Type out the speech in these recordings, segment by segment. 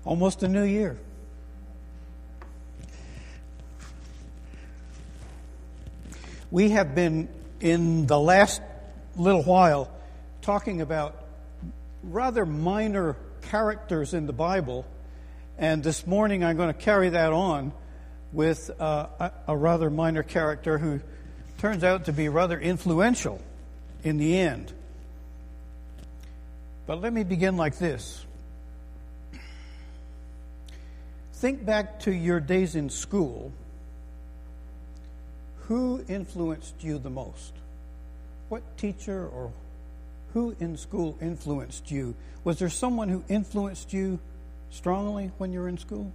Almost a new year. We have been, in the last little while, talking about rather minor characters in the Bible, and this morning I'm going to carry that on with a rather minor character who turns out to be rather influential in the end. But let me begin like this. Think back to your days in school. Who influenced you the most? What teacher or who in school influenced you? Was there someone who influenced you strongly when you were in school?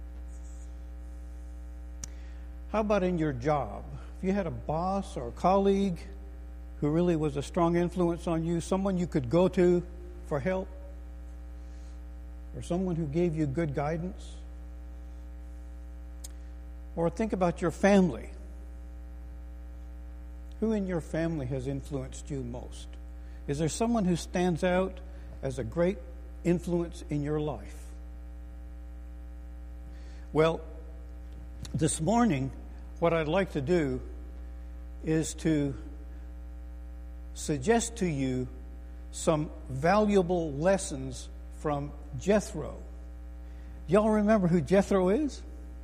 How about in your job? If you had a boss or a colleague who really was a strong influence on you, someone you could go to for help, or someone who gave you good guidance? Or think about your family. Who in your family has influenced you most? Is there someone who stands out as a great influence in your life? Well, this morning, what I'd like to do is to suggest to you some valuable lessons from Jethro. Y'all remember who Jethro is?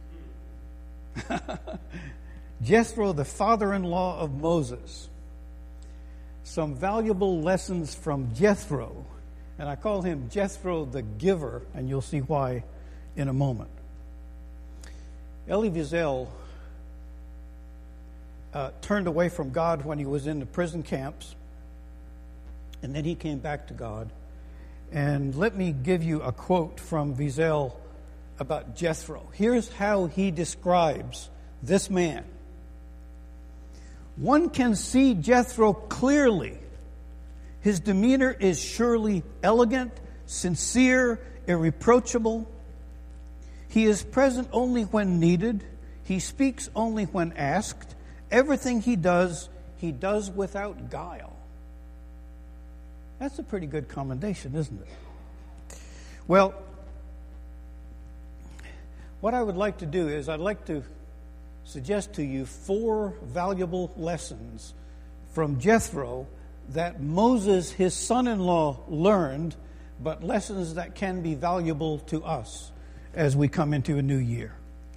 Jethro, the father-in-law of Moses. Some valuable lessons from Jethro. And I call him Jethro the giver, and you'll see why in a moment. Elie Wiesel turned away from God when he was in the prison camps, and then he came back to God. And let me give you a quote from Wiesel about Jethro. Here's how he describes this man. One can see Jethro clearly. His demeanor is surely elegant, sincere, irreproachable. He is present only when needed. He speaks only when asked. Everything he does without guile. That's a pretty good commendation, isn't it? Well, what I would like to do is I'd like to suggest to you 4 valuable lessons from Jethro that Moses, his son-in-law, learned, but lessons that can be valuable to us as we come into a new year.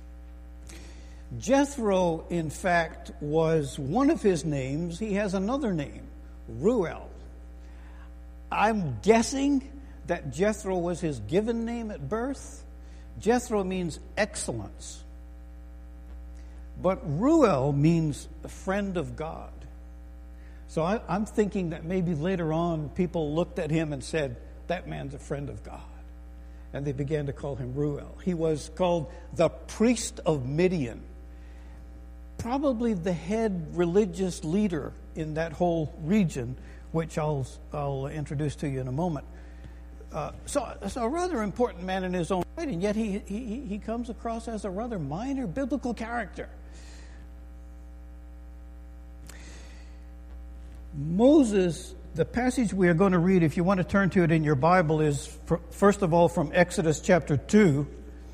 Jethro, in fact, was one of his names. He has another name, Reuel. I'm guessing that Jethro was his given name at birth. Jethro means excellence. But Reuel means a friend of God. So I'm thinking that maybe later on people looked at him and said, that man's a friend of God. And they began to call him Reuel. He was called the priest of Midian. Probably the head religious leader in that whole region, which I'll introduce to you in a moment. So a rather important man in his own right, and yet he comes across as a rather minor biblical character. Moses, the passage we are going to read, if you want to turn to it in your Bible, is first of all from Exodus chapter 2.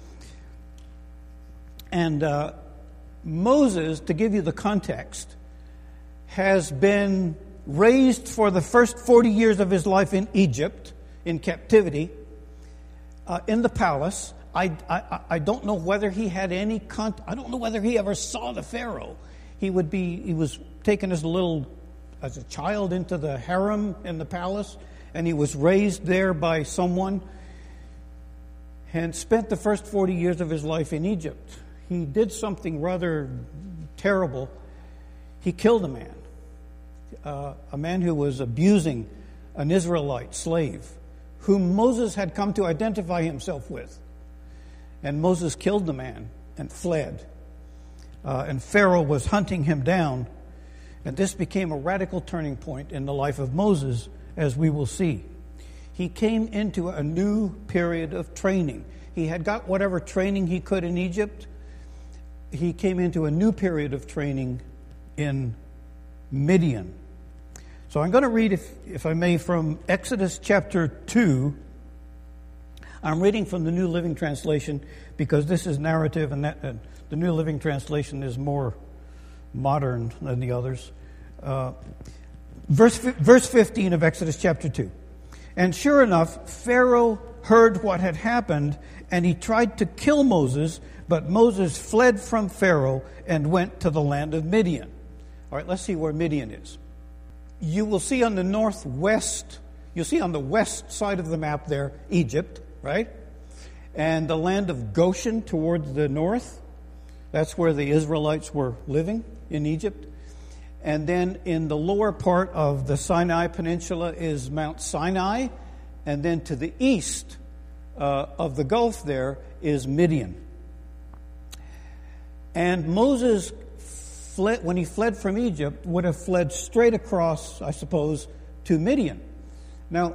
And Moses, to give you the context, has been raised for the first 40 years of his life in Egypt, in captivity, in the palace. I don't know whether he had any I don't know whether he ever saw the Pharaoh. He was taken as a child into the harem in the palace, and he was raised there by someone and spent the first 40 years of his life in Egypt. He did something rather terrible. He killed a man who was abusing an Israelite slave, whom Moses had come to identify himself with. And Moses killed the man and fled. And Pharaoh was hunting him down. And this became a radical turning point in the life of Moses, as we will see. He came into a new period of training. He had got whatever training he could in Egypt. He came into a new period of training in Midian. So I'm going to read, if I may, from Exodus chapter 2. I'm reading from the New Living Translation because this is narrative, and the New Living Translation is more modern than the others. Verse 15 of Exodus chapter 2. And sure enough, Pharaoh heard what had happened, and he tried to kill Moses, but Moses fled from Pharaoh and went to the land of Midian. All right, let's see where Midian is. You will see on the northwest, you'll see on the west side of the map there, Egypt, right? And the land of Goshen towards the north. That's where the Israelites were living, in Egypt. And then in the lower part of the Sinai Peninsula is Mount Sinai. And then to the east of the Gulf there is Midian. And Moses, when he fled from Egypt, would have fled straight across, I suppose, to Midian. Now,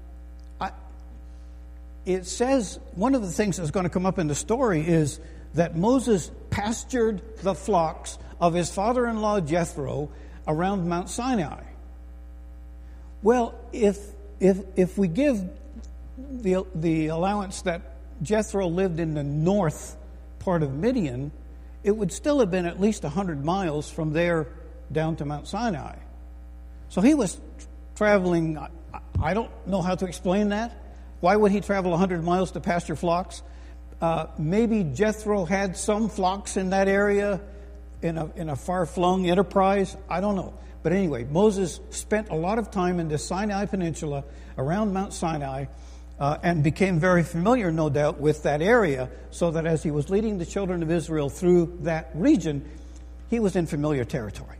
it says, one of the things that's going to come up in the story is that Moses pastured the flocks of his father-in-law Jethro around Mount Sinai. Well, if we give the allowance that Jethro lived in the north part of Midian, it would still have been at least 100 miles from there down to Mount Sinai. So he was traveling, I don't know how to explain that. Why would he travel 100 miles to pasture flocks? Maybe Jethro had some flocks in that area in a far-flung enterprise. I don't know. But anyway, Moses spent a lot of time in the Sinai Peninsula around Mount Sinai and became very familiar, no doubt, with that area, so that as he was leading the children of Israel through that region, he was in familiar territory.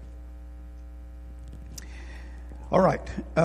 All right.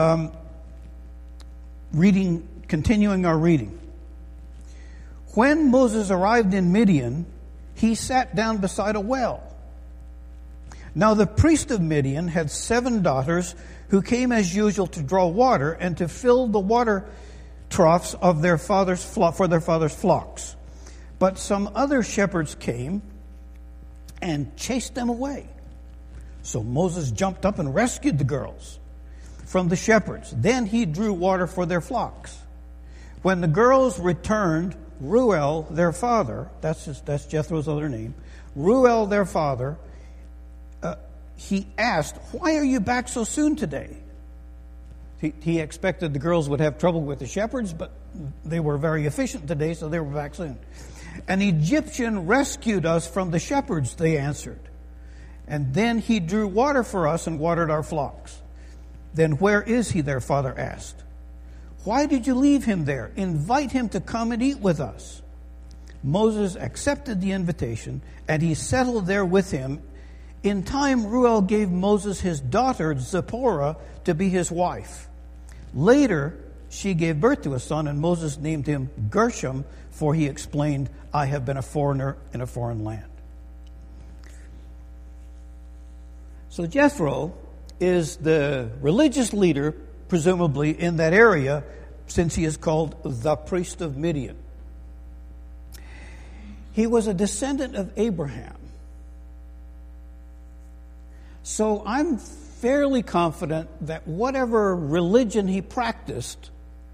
Continuing our reading. When Moses arrived in Midian, he sat down beside a well. Now the priest of Midian had 7 daughters who came as usual to draw water and to fill the water troughs of their father's for their father's flocks. But some other shepherds came and chased them away. So Moses jumped up and rescued the girls from the shepherds. Then he drew water for their flocks. When the girls returned, Reuel, their father, that's Jethro's other name, Reuel, their father, he asked, "Why are you back so soon today?" He expected the girls would have trouble with the shepherds, but they were very efficient today, so they were back soon. "An Egyptian rescued us from the shepherds," they answered. "And then he drew water for us and watered our flocks." "Then where is he?" their father asked. "Why did you leave him there? Invite him to come and eat with us." Moses accepted the invitation, and he settled there with him. In time, Reuel gave Moses his daughter, Zipporah, to be his wife. Later, she gave birth to a son, and Moses named him Gershom, for he explained, "I have been a foreigner in a foreign land." So Jethro is the religious leader, presumably, in that area, since he is called the priest of Midian. He was a descendant of Abraham. So I'm fairly confident that whatever religion he practiced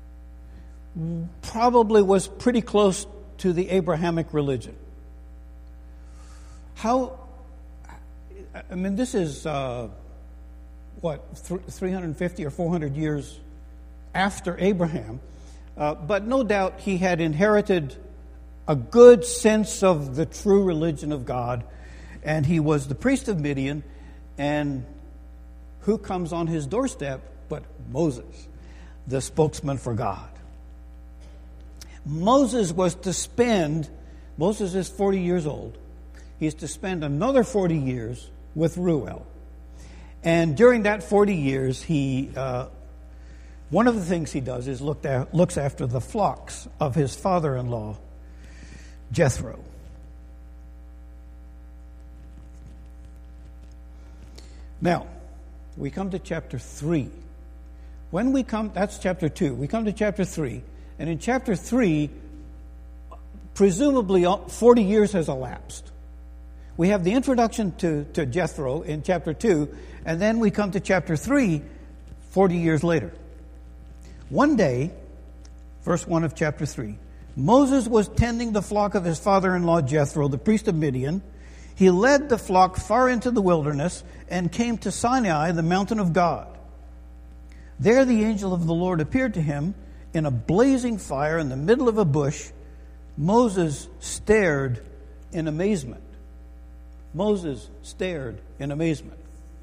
probably was pretty close to the Abrahamic religion. This is, 350 or 400 years after Abraham. But no doubt he had inherited a good sense of the true religion of God. And he was the priest of Midian. And who comes on his doorstep but Moses, the spokesman for God? Moses is 40 years old. He's to spend another 40 years with Reuel. And during that 40 years, one of the things he does is looks after the flocks of his father-in-law, Jethro. Now, we come to chapter 3. That's chapter 2. We come to chapter 3. And in chapter 3, presumably 40 years has elapsed. We have the introduction to Jethro in chapter 2, and then we come to chapter 3, 40 years later. One day, verse 1 of chapter 3, Moses was tending the flock of his father-in-law Jethro, the priest of Midian. He led the flock far into the wilderness and came to Sinai, the mountain of God. There the angel of the Lord appeared to him in a blazing fire in the middle of a bush. Moses stared in amazement. Moses stared in amazement.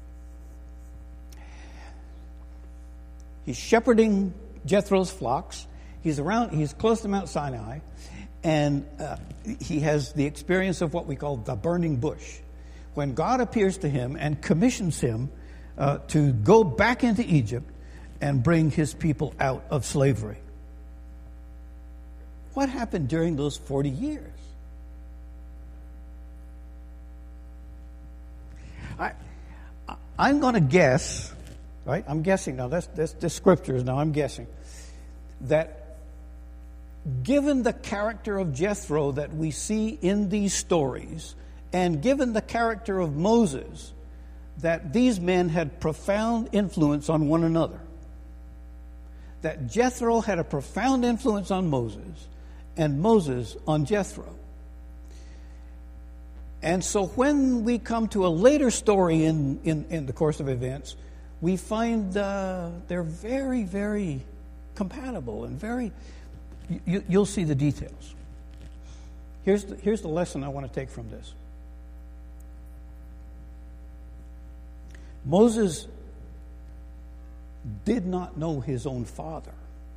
He's shepherding Jethro's flocks. He's close to Mount Sinai, and he has the experience of what we call the burning bush. When God appears to him and commissions him to go back into Egypt and bring his people out of slavery. What happened during those 40 years? I'm going to guess, right? I'm guessing now. That's the scriptures. Now I'm guessing that given the character of Jethro that we see in these stories, and given the character of Moses, that these men had profound influence on one another. That Jethro had a profound influence on Moses, and Moses on Jethro. And so when we come to a later story in the course of events, we find they're very, very compatible and very... You'll see the details. Here's the lesson I want to take from this. Moses did not know his own father.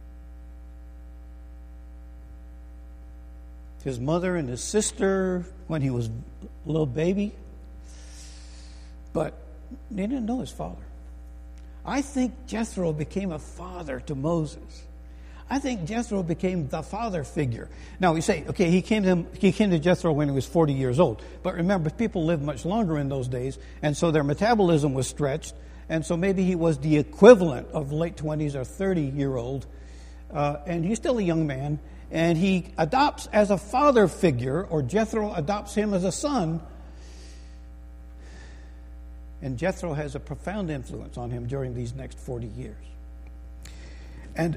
His mother and his sister when he was a little baby, but he didn't know his father. I think Jethro became a father to Moses. I think Jethro became the father figure. Now we say, okay, he came to Jethro when he was 40 years old. But remember, people lived much longer in those days, and so their metabolism was stretched, and so maybe he was the equivalent of late 20s or 30-year-old, and he's still a young man, and he adopts as a father figure, or Jethro adopts him as a son, and Jethro has a profound influence on him during these next 40 years. And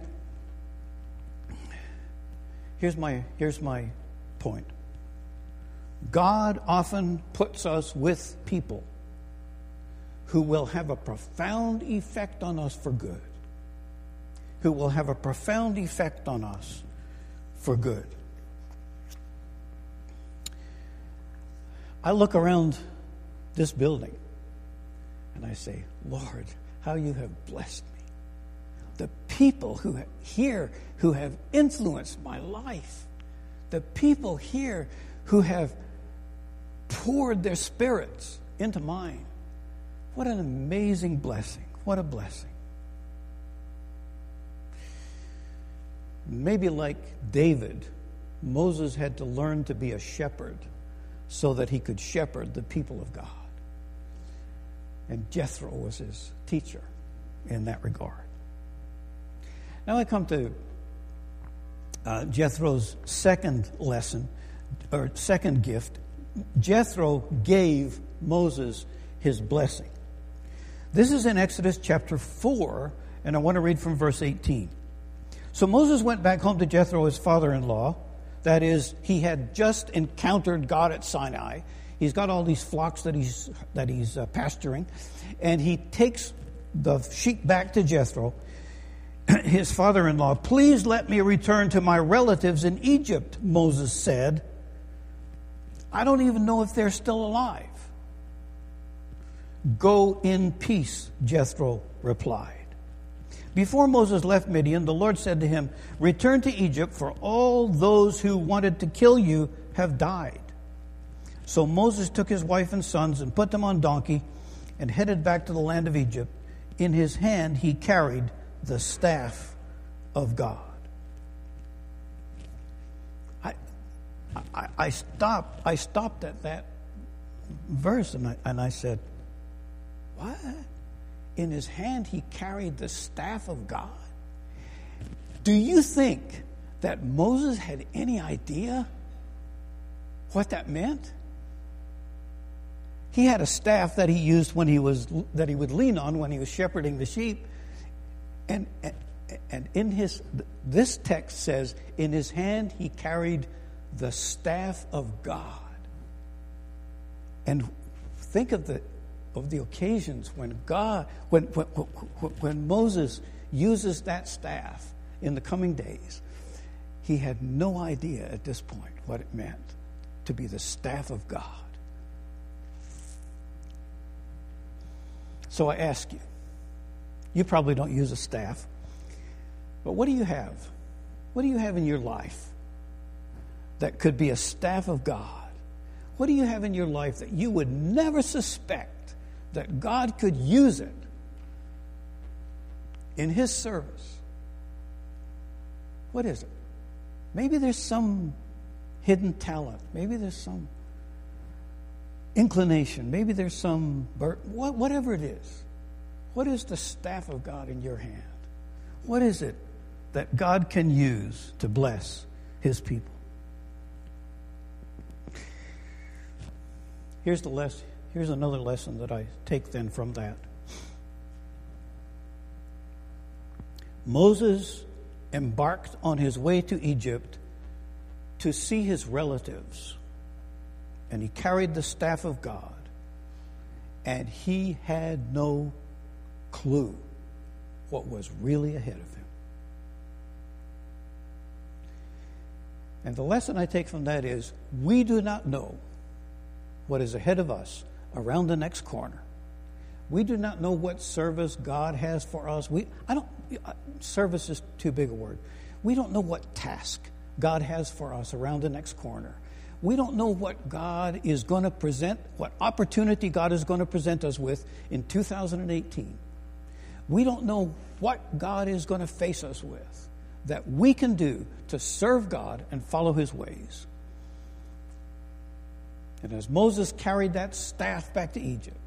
here's my point. God often puts us with people who will have a profound effect on us for good. Who will have a profound effect on us for good. I look around this building and I say, Lord, how you have blessed me. The people who here who have influenced my life. The people here who have poured their spirits into mine. What an amazing blessing. What a blessing. Maybe like David, Moses had to learn to be a shepherd so that he could shepherd the people of God. And Jethro was his teacher in that regard. Now I come to Jethro's second lesson, or second gift. Jethro gave Moses his blessing. This is in Exodus chapter 4, and I want to read from verse 18. So Moses went back home to Jethro, his father-in-law. That is, he had just encountered God at Sinai. He's got all these flocks that he's pasturing, and he takes the sheep back to Jethro, his father-in-law. Please let me return to my relatives in Egypt, Moses said. I don't even know if they're still alive. Go in peace, Jethro replied. Before Moses left Midian, the Lord said to him, return to Egypt, for all those who wanted to kill you have died. So Moses took his wife and sons and put them on donkey and headed back to the land of Egypt. In his hand he carried the staff of God. I stopped at that verse and I said, what? In his hand he carried the staff of God? Do you think that Moses had any idea what that meant? He had a staff that he used that he would lean on when he was shepherding the sheep. And And this text says, in his hand he carried the staff of God. And think of the occasions when Moses uses that staff in the coming days. He had no idea at this point what it meant to be the staff of God. So I ask you, you probably don't use a staff, but what do you have? What do you have in your life that could be a staff of God? What do you have in your life that you would never suspect that God could use it in His service? What is it? Maybe there's some hidden talent. Maybe there's some inclination. Maybe there's some whatever it is. What is the staff of God in your hand? What is it that God can use to bless His people? Here's the lesson. Here's another lesson that I take then from that. Moses embarked on his way to Egypt to see his relatives, and he carried the staff of God, and he had no clue what was really ahead of him. And the lesson I take from that is, we do not know what is ahead of us around the next corner. We do not know what service God has for us. Service is too big a word. We don't know what task God has for us around the next corner. We don't know what God is going to present, what opportunity God is going to present us with in 2018. We don't know what God is going to face us with that we can do to serve God and follow His ways. And as Moses carried that staff back to Egypt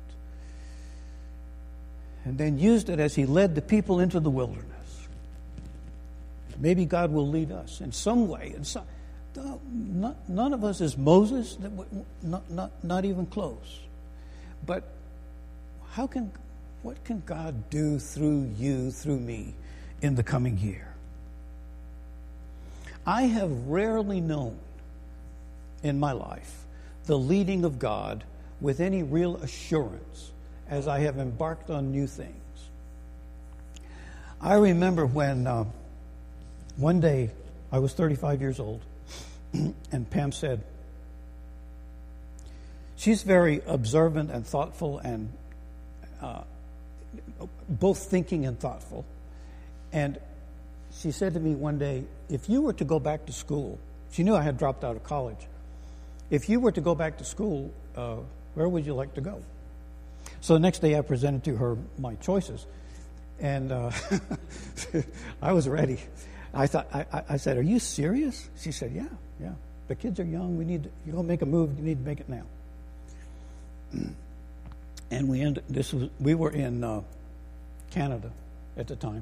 and then used it as he led the people into the wilderness, maybe God will lead us in some way. None of us is Moses, not even close. But what can God do through you, through me, in the coming year? I have rarely known in my life the leading of God with any real assurance as I have embarked on new things. I remember when one day I was 35 years old, and Pam said, she's very observant and thoughtful, and both thinking and thoughtful. And she said to me one day, if you were to go back to school, she knew I had dropped out of college. If you were to go back to school, where would you like to go? So the next day I presented to her my choices, and I was ready. I said, "Are you serious?" She said, "Yeah. The kids are young. You're going to make a move. You need to make it now." And we were in Canada at the time,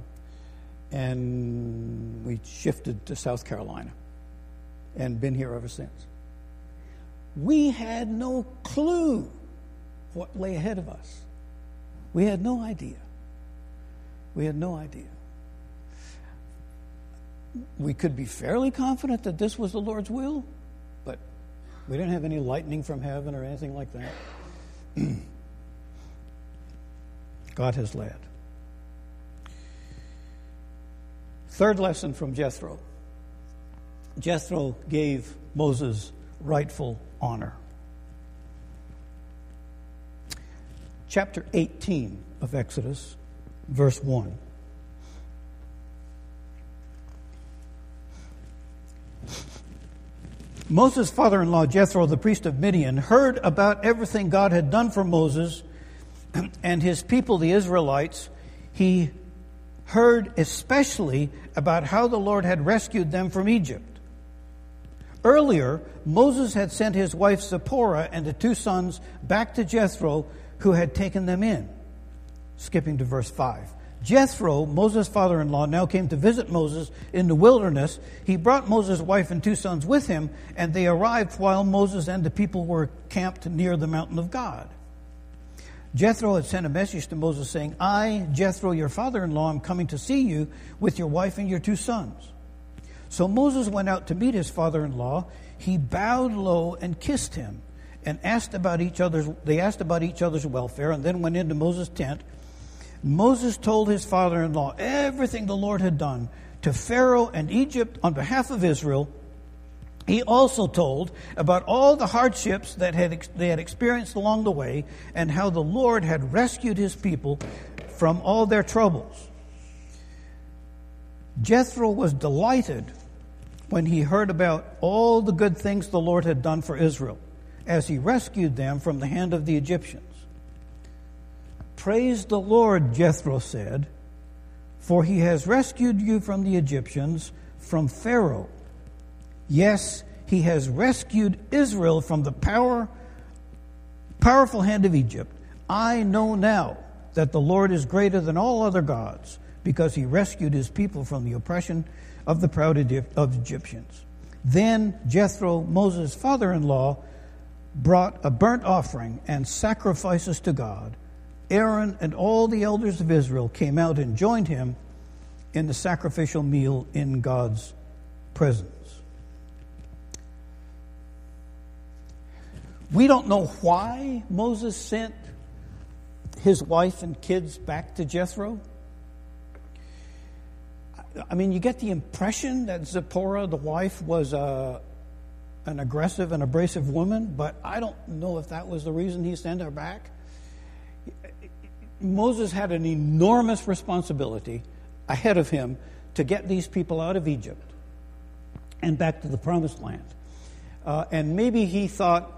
and we shifted to South Carolina, and been here ever since. We had no clue what lay ahead of us. We had no idea. We could be fairly confident that this was the Lord's will, but we didn't have any lightning from heaven or anything like that. God has led. Third lesson from Jethro. Jethro gave Moses rightful honor. Chapter 18 of Exodus, verse 1. Moses' father-in-law, Jethro, the priest of Midian, heard about everything God had done for Moses and his people, the Israelites. He heard especially about how the Lord had rescued them from Egypt. Earlier, Moses had sent his wife Zipporah and the two sons back to Jethro, who had taken them in. Skipping to verse 5. Jethro, Moses' father-in-law, now came to visit Moses in the wilderness. He brought Moses' wife and two sons with him, and they arrived while Moses and the people were camped near the mountain of God. Jethro had sent a message to Moses saying, I, Jethro, your father-in-law, am coming to see you with your wife and your 2 sons. So Moses went out to meet his father-in-law. He bowed low and kissed him and they asked about each other's welfare, and then went into Moses' tent. Moses told his father-in-law everything the Lord had done to Pharaoh and Egypt on behalf of Israel. He also told about all the hardships that they had experienced along the way and how the Lord had rescued his people from all their troubles. Jethro was delighted when he heard about all the good things the Lord had done for Israel as he rescued them from the hand of the Egyptians. Praise the Lord, Jethro said, for he has rescued you from the Egyptians, from Pharaoh. Yes, he has rescued Israel from the powerful hand of Egypt. I know now that the Lord is greater than all other gods, because he rescued his people from the oppression of the proud of Egyptians. Then Jethro, Moses' father-in-law, brought a burnt offering and sacrifices to God. Aaron and all the elders of Israel came out and joined him in the sacrificial meal in God's presence. We don't know why Moses sent his wife and kids back to Jethro. I mean, you get the impression that Zipporah, the wife, was an aggressive and abrasive woman, but I don't know if that was the reason he sent her back. Moses had an enormous responsibility ahead of him to get these people out of Egypt and back to the Promised Land. And maybe he thought,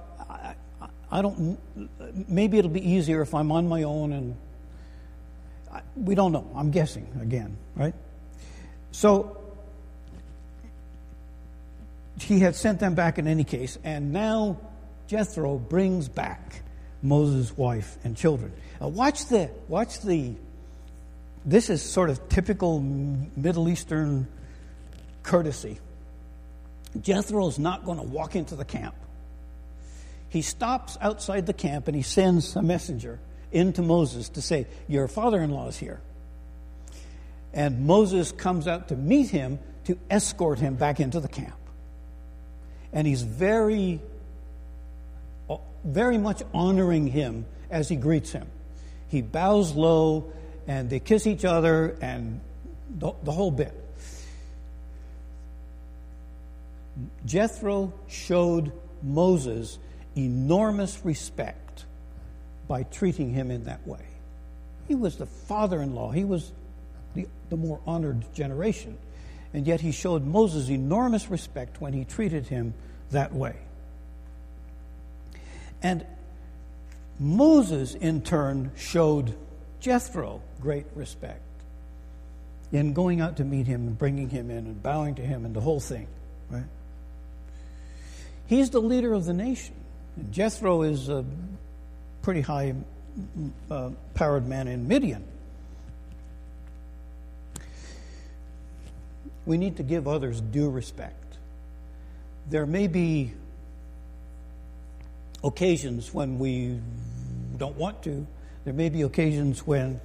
maybe it'll be easier if I'm on my own, and we don't know. I'm guessing again, right? So he had sent them back in any case, and now Jethro brings back Moses' wife and children. Watch the. This is sort of typical Middle Eastern courtesy. Jethro's not going to walk into the camp. He stops outside the camp and he sends a messenger into Moses to say, your father-in-law is here. And Moses comes out to meet him to escort him back into the camp. And he's very, very much honoring him as he greets him. He bows low and they kiss each other and the whole bit. Jethro showed Moses enormous respect by treating him in that way. He was the father-in-law. He was the more honored generation. And yet he showed Moses enormous respect when he treated him that way. And Moses, in turn, showed Jethro great respect in going out to meet him and bringing him in and bowing to him and the whole thing, right? He's the leader of the nation. And Jethro is a pretty high-powered man in Midian. We need to give others due respect. There may be occasions when we don't want to. There may be occasions when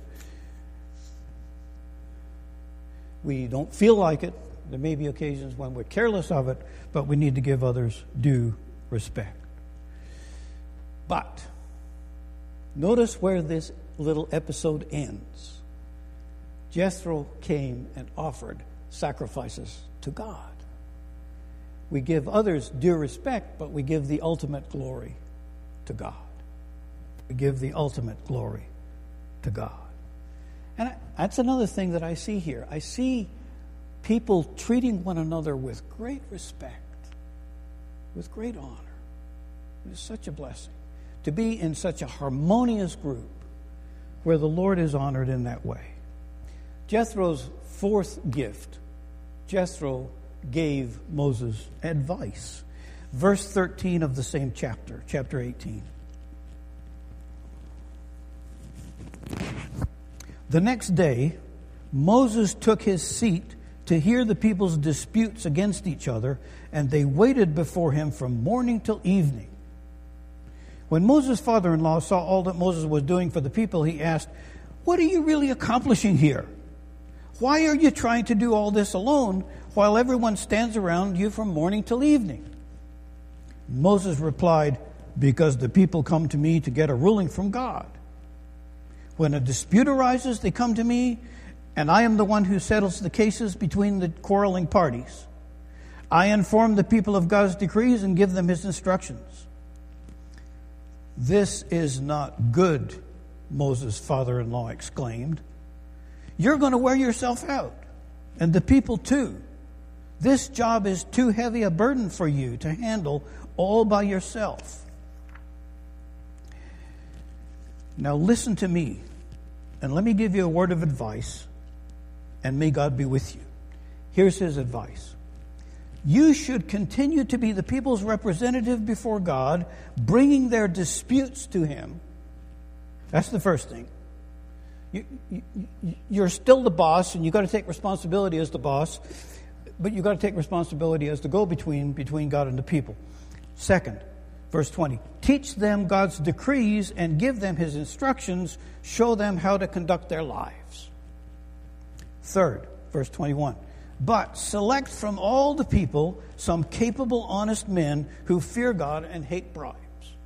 we don't feel like it. There may be occasions when we're careless of it, but we need to give others due respect. But notice where this little episode ends. Jethro came and offered sacrifices to God. We give others due respect, but we give the ultimate glory to God. We give the ultimate glory to God. And that's another thing that I see here. I see people treating one another with great respect, with great honor. It is such a blessing to be in such a harmonious group where the Lord is honored in that way. Jethro's fourth gift, Jethro gave Moses advice. Verse 13 of the same chapter, chapter 18. The next day, Moses took his seat to hear the people's disputes against each other, and they waited before him from morning till evening. When Moses' father-in-law saw all that Moses was doing for the people, he asked, "What are you really accomplishing here? Why are you trying to do all this alone while everyone stands around you from morning till evening?" Moses replied, "Because the people come to me to get a ruling from God. When a dispute arises, they come to me, and I am the one who settles the cases between the quarreling parties. I inform the people of God's decrees and give them his instructions." "This is not good," Moses' father-in-law exclaimed. "You're going to wear yourself out, and the people too. This job is too heavy a burden for you to handle all by yourself. Now listen to me, and let me give you a word of advice, and may God be with you." Here's his advice. "You should continue to be the people's representative before God, bringing their disputes to him." That's the first thing. You're still the boss, and you've got to take responsibility as the boss, but you've got to take responsibility as the go-between between God and the people. Second, verse 20, "Teach them God's decrees and give them his instructions. Show them how to conduct their lives." Third, verse 21, "But select from all the people some capable, honest men who fear God and hate bribes."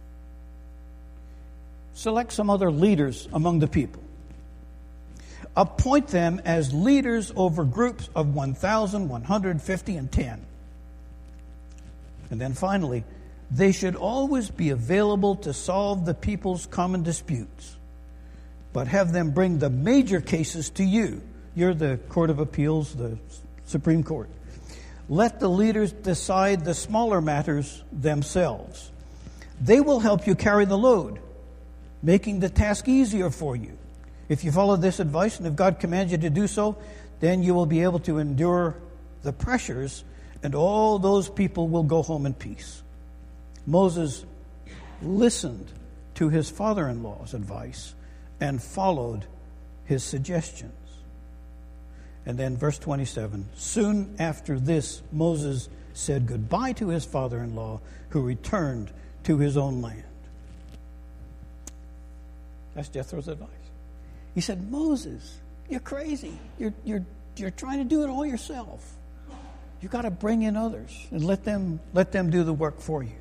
Select some other leaders among the people. Appoint them as leaders over groups of 1,000, 150, and 10. And then finally, they should always be available to solve the people's common disputes, but have them bring the major cases to you. You're the Court of Appeals, the Supreme Court. Let the leaders decide the smaller matters themselves. They will help you carry the load, making the task easier for you. If you follow this advice, and if God commands you to do so, then you will be able to endure the pressures, and all those people will go home in peace. Moses listened to his father-in-law's advice and followed his suggestions. And then verse 27, "Soon after this, Moses said goodbye to his father-in-law, who returned to his own land." That's Jethro's advice. He said, "Moses, you're crazy. You're trying to do it all yourself. You've got to bring in others and let them do the work for you."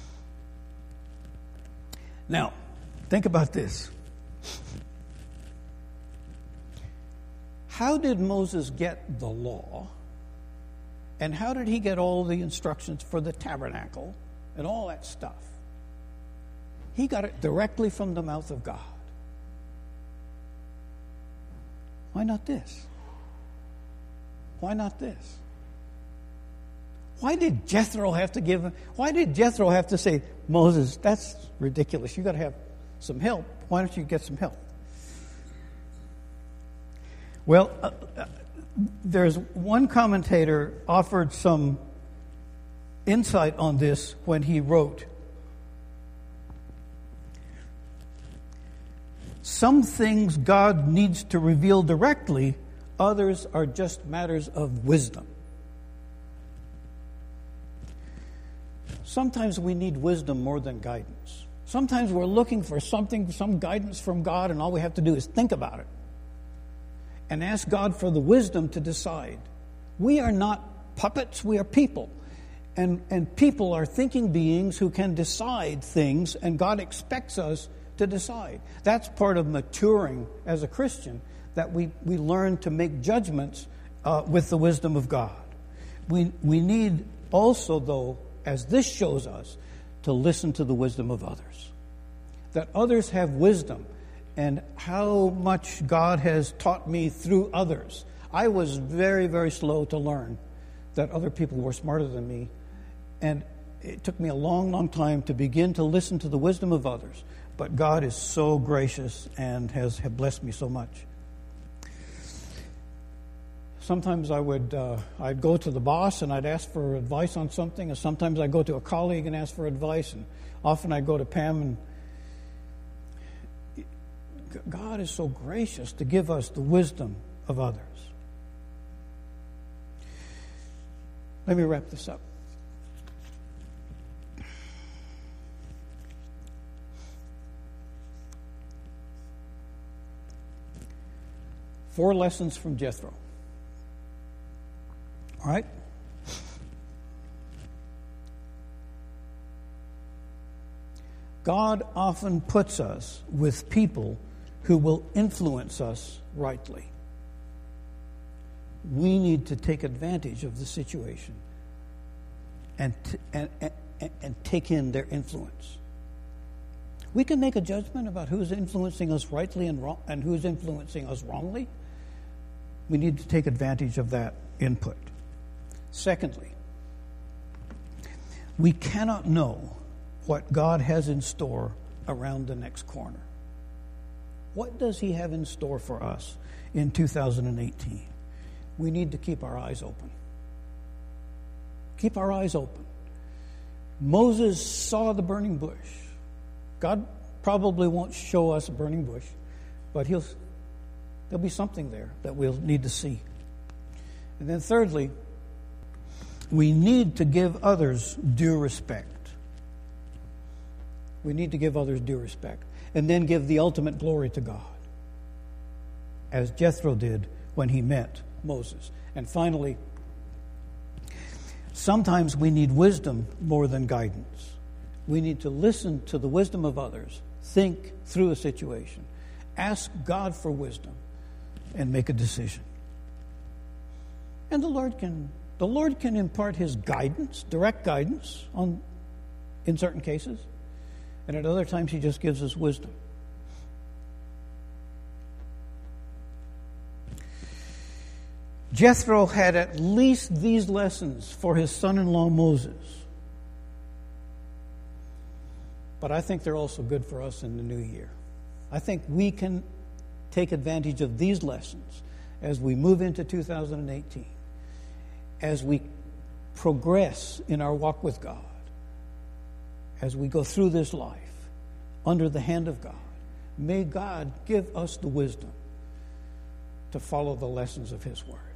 Now, think about this. How did Moses get the law? And how did he get all the instructions for the tabernacle and all that stuff? He got it directly from the mouth of God. Why not this? Why not this? Why did Jethro have to say, "Moses, that's ridiculous. You've got to have some help. Why don't you get some help?" Well, there's one commentator offered some insight on this when he wrote, "Some things God needs to reveal directly, others are just matters of wisdom." Sometimes we need wisdom more than guidance. Sometimes we're looking for some guidance from God, and all we have to do is think about it and ask God for the wisdom to decide. We are not puppets, we are people. And people are thinking beings who can decide things, and God expects us to decide. That's part of maturing as a Christian, that we learn to make judgments with the wisdom of God. We need also, though, as this shows us, to listen to the wisdom of others. That others have wisdom, and how much God has taught me through others. I was very, very slow to learn that other people were smarter than me, and it took me a long, long time to begin to listen to the wisdom of others. But God is so gracious and has blessed me so much. Sometimes I'd go to the boss and I'd ask for advice on something, and sometimes I'd go to a colleague and ask for advice, and often I'd go to Pam. And God is so gracious to give us the wisdom of others. Let me wrap this up. 4 lessons from Jethro. All right? God often puts us with people who will influence us rightly. We need to take advantage of the situation and take in their influence. We can make a judgment about who's influencing us rightly and who's influencing us wrongly. We need to take advantage of that input. Secondly, we cannot know what God has in store around the next corner. What does He have in store for us in 2018? We need to keep our eyes open. Keep our eyes open. Moses saw the burning bush. God probably won't show us a burning bush, but there'll be something there that we'll need to see. And then thirdly, we need to give others due respect. We need to give others due respect. And then give the ultimate glory to God, as Jethro did when he met Moses. And finally, sometimes we need wisdom more than guidance. We need to listen to the wisdom of others, think through a situation, ask God for wisdom, and make a decision. And the Lord can impart His guidance, direct guidance in certain cases, and at other times He just gives us wisdom. Jethro had at least these lessons for his son-in-law Moses. But I think they're also good for us in the new year. I think we can take advantage of these lessons as we move into 2018, as we progress in our walk with God, as we go through this life under the hand of God. May God give us the wisdom to follow the lessons of His Word.